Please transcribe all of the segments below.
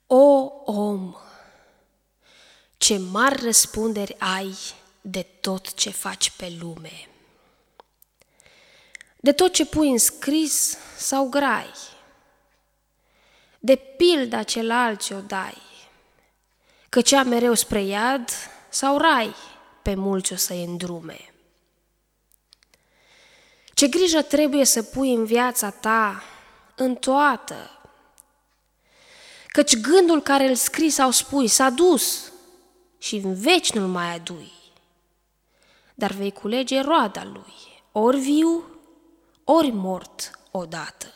O om, ce mari răspunderi ai de tot ce faci pe lume, de tot ce pui în scris sau grai, de pilda celalți o dai, că cea mereu spre iad sau rai pe mulți o să-i îndrume. Ce grijă trebuie să pui în viața ta, în toată, căci gândul care îl scrii sau spui s-a dus și în veci nu-l mai adui, dar vei culege roada lui, ori viu, ori mort odată.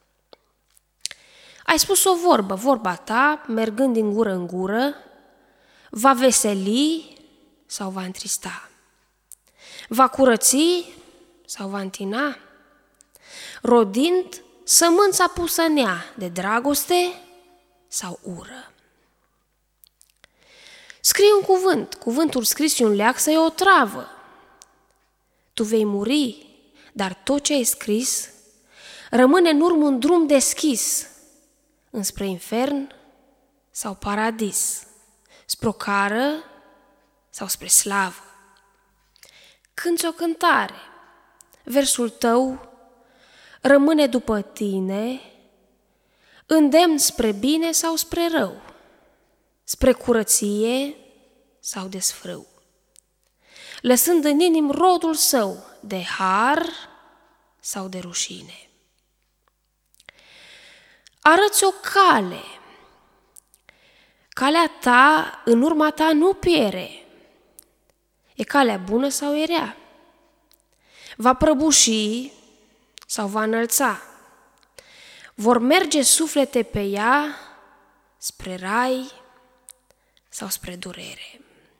Ai spus o vorbă, vorba ta, mergând din gură în gură, va veseli sau va întrista, va curăți sau va întina, rodind sămânța pusă în ea de dragoste sau ură. Scrie un cuvânt, cuvântul scris și un leac e o travă. Tu vei muri, dar tot ce ai scris rămâne în urmă un drum deschis înspre infern sau paradis, spre o cară sau spre slavă. Cânți o cântare, versul tău rămâne după tine, îndemn spre bine sau spre rău, spre curăție sau desfrâu, lăsând în inim rodul său de har sau de rușine. Arăți o cale, calea ta în urma ta nu piere, e calea bună sau e rea, va prăbuși sau va înălța, vor merge suflete pe ea spre rai sau spre durere.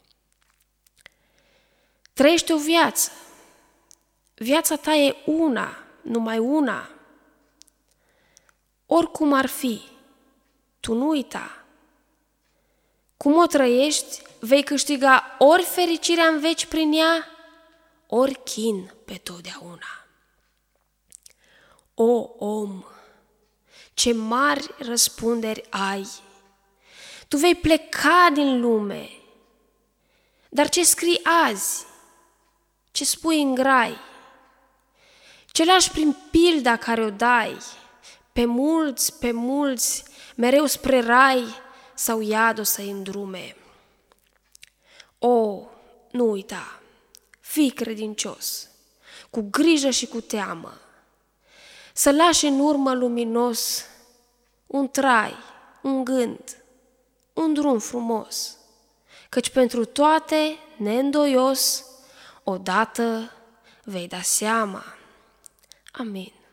Trăiește o viață, viața ta e una, numai una. Oricum ar fi, tu nu uita. Cum o trăiești, vei câștiga ori fericirea în veci prin ea, ori chin pe totdeauna. O om, ce mari răspunderi ai! Tu vei pleca din lume, dar ce scrii azi, ce spui în grai, ce lași prin pilda care o dai, pe mulți, mereu spre rai sau iad o să-i îndrume. O, nu uita, fii credincios, cu grijă și cu teamă, să lași în urmă luminos un trai, un gând, un drum frumos, căci pentru toate, neîndoios, odată vei da seama. Amin.